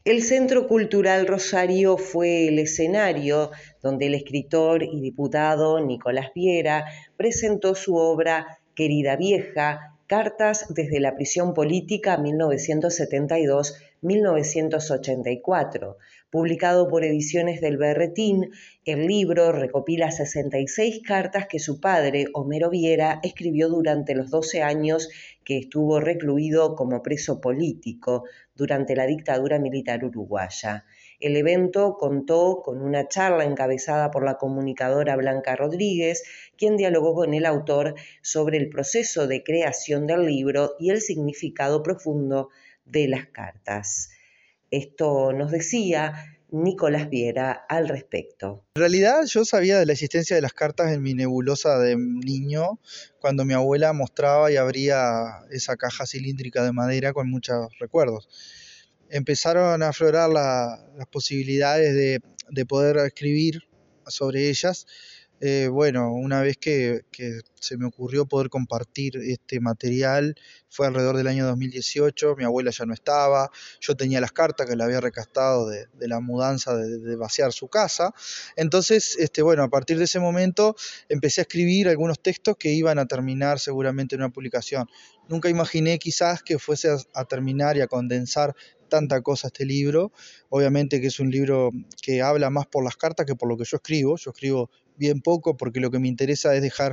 El Centro Cultural Rosario fue el escenario donde el escritor y diputado Nicolás Viera presentó su obra Querida Vieja, Cartas desde la prisión política 1972-1984. Publicado por Ediciones del Berretín, el libro recopila 66 cartas que su padre, Homero Viera, escribió durante los 12 años que estuvo recluido como preso político durante la dictadura militar uruguaya. El evento contó con una charla encabezada por la comunicadora Blanca Rodríguez, quien dialogó con el autor sobre el proceso de creación del libro y el significado profundo de las cartas. Esto nos decía Nicolás Viera al respecto. En realidad yo sabía de la existencia de las cartas en mi nebulosa de niño, cuando mi abuela mostraba y abría esa caja cilíndrica de madera con muchos recuerdos. Empezaron a aflorar las posibilidades de poder escribir sobre ellas. Una vez que se me ocurrió poder compartir este material, fue alrededor del año 2018, mi abuela ya no estaba, yo tenía las cartas que le había recastado de la mudanza, de vaciar su casa. Entonces, a partir de ese momento empecé a escribir algunos textos que iban a terminar seguramente en una publicación. Nunca imaginé quizás que fuese a terminar y a condensar tanta cosa este libro. Obviamente que es un libro que habla más por las cartas que por lo que yo escribo. Yo escribo bien poco porque lo que me interesa es dejar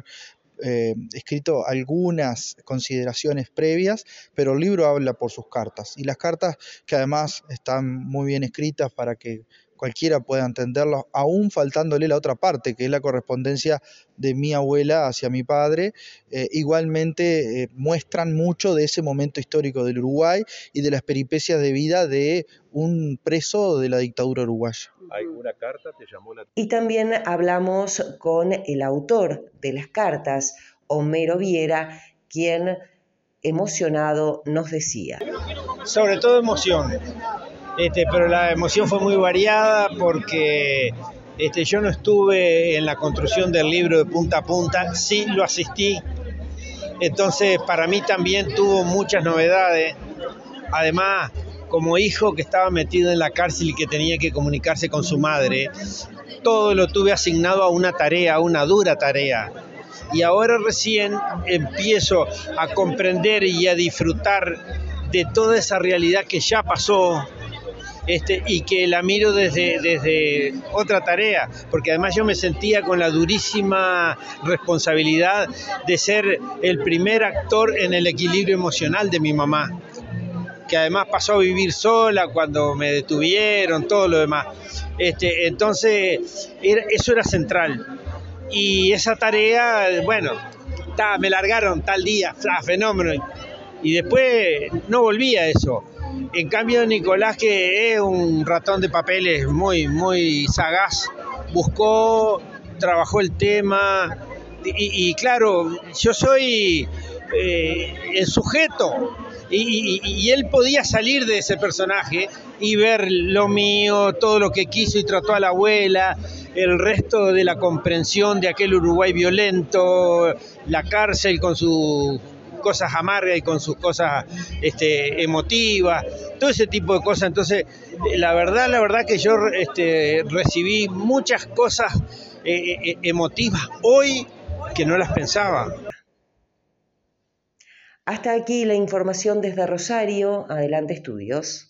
escrito algunas consideraciones previas, pero el libro habla por sus cartas, y las cartas, que además están muy bien escritas para que cualquiera pueda entenderlo, aún faltándole la otra parte, que es la correspondencia de mi abuela hacia mi padre, igualmente muestran mucho de ese momento histórico del Uruguay y de las peripecias de vida de un preso de la dictadura uruguaya. ¿Alguna carta te llamó la atención? Y también hablamos con el autor de las cartas, Homero Viera, quien emocionado nos decía. Sobre todo emoción, pero la emoción fue muy variada porque yo no estuve en la construcción del libro de punta a punta, sí lo asistí, entonces para mí también tuvo muchas novedades. Además, como hijo que estaba metido en la cárcel y que tenía que comunicarse con su madre, todo lo tuve asignado a una tarea, a una dura tarea. Y ahora recién empiezo a comprender y a disfrutar de toda esa realidad que ya pasó, y que la miro desde otra tarea, porque además yo me sentía con la durísima responsabilidad de ser el primer actor en el equilibrio emocional de mi mamá, que además pasó a vivir sola cuando me detuvieron, todo lo demás. Entonces, eso era central. Y esa tarea, me largaron tal día, fenómeno. Y después no volví a eso. En cambio, Nicolás, que es un ratón de papeles muy, muy sagaz, trabajó el tema. Y claro, yo soy el sujeto. Y él podía salir de ese personaje y ver lo mío, todo lo que quiso y trató a la abuela, el resto de la comprensión de aquel Uruguay violento, la cárcel con sus cosas amargas y con sus cosas emotivas, todo ese tipo de cosas. Entonces, la verdad que yo recibí muchas cosas emotivas hoy que no las pensaba. Hasta aquí la información desde Rosario. Adelante, estudios.